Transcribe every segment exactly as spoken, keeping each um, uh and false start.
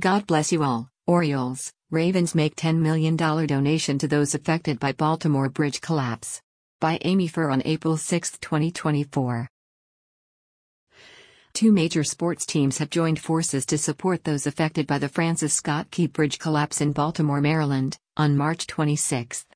God bless you all. Orioles, Ravens make ten million dollars donation to those affected by Baltimore bridge collapse. By Amy Furr on April sixth, twenty twenty-four. Two major sports teams have joined forces to support those affected by the Francis Scott Key Bridge collapse in Baltimore, Maryland, on March twenty-sixth.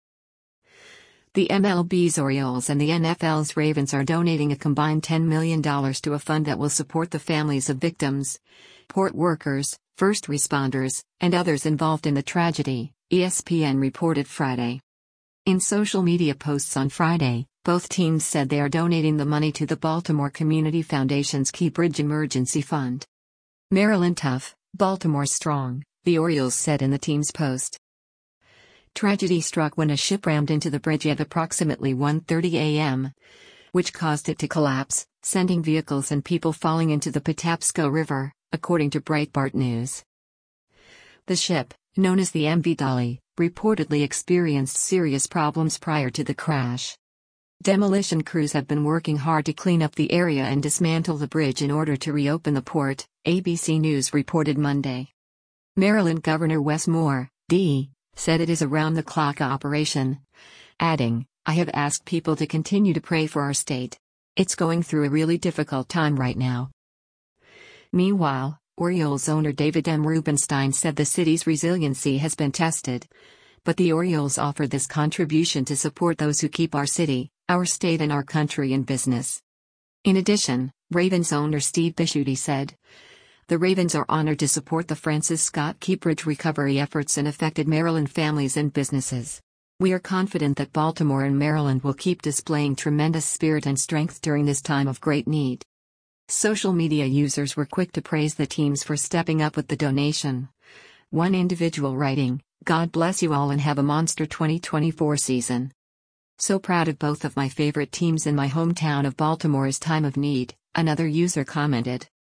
The M L B's Orioles and the N F L's Ravens are donating a combined ten million dollars to a fund that will support the families of victims, port workers, first responders, and others involved in the tragedy, E S P N reported Friday. In social media posts on Friday, both teams said they are donating the money to the Baltimore Community Foundation's Key Bridge Emergency Fund. Maryland tough, Baltimore strong, the Orioles said in the team's post. Tragedy struck when a ship rammed into the bridge at approximately one thirty a m, which caused it to collapse, sending vehicles and people falling into the Patapsco River, according to Breitbart News. The ship, known as the M V Dolly, reportedly experienced serious problems prior to the crash. Demolition crews have been working hard to clean up the area and dismantle the bridge in order to reopen the port, A B C News reported Monday. Maryland Governor Wes Moore, D, said it is a round-the-clock operation, adding, "I have asked people to continue to pray for our state. It's going through a really difficult time right now." Meanwhile, Orioles owner David M. Rubenstein said the city's resiliency has been tested. But the Orioles offered this contribution to support those who keep our city, our state and our country in business. In addition, Ravens owner Steve Bisciutti said, "The Ravens are honored to support the Francis Scott Key Bridge recovery efforts and affected Maryland families and businesses. We are confident that Baltimore and Maryland will keep displaying tremendous spirit and strength during this time of great need." Social media users were quick to praise the teams for stepping up with the donation. One individual writing, "God bless you all and have a monster twenty twenty-four season. So proud of both of my favorite teams in my hometown of Baltimore's time of need," another user commented.